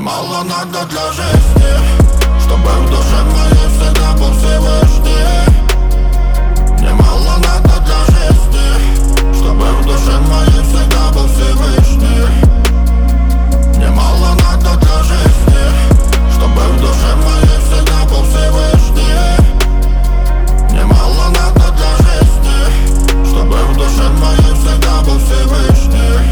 Немало надо для жизни, чтобы в душе моей всегда был Всевышний. Немало надо для жизни, чтобы в душе моей всегда был Всевышний. Немало надо для жизни, чтобы в душе моей всегда был Всевышний. Немало надо для жизни, чтобы в душе моей всегда был Всевышний.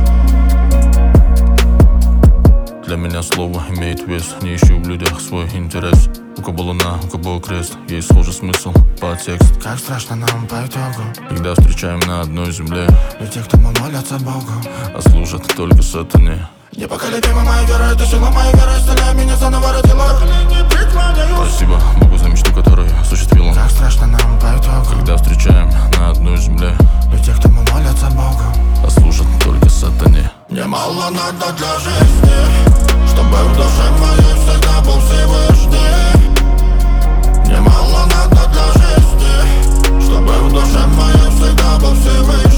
Для меня слово имеет вес, не ищу в людях свой интерес. У кого луна, у кого крест, есть схожий смысл, подтекст. Как страшно нам по итогу, когда встречаем на одной земле ведь те, кто молятся Богу, а служат только сатане. Непоколебима моя вера, это сила моей веры, исцеляй меня, заново родила. Спасибо Богу за мечту, которую осуществила. Как страшно нам по итогу, когда встречаем на одной земле ведь те, кто молятся Богу, а служат только сатане. Немало надо для жизни, чтобы в душе моей всегда был Всевышний. Немало надо для жизни, чтобы в душе моей всегда был Всевышний.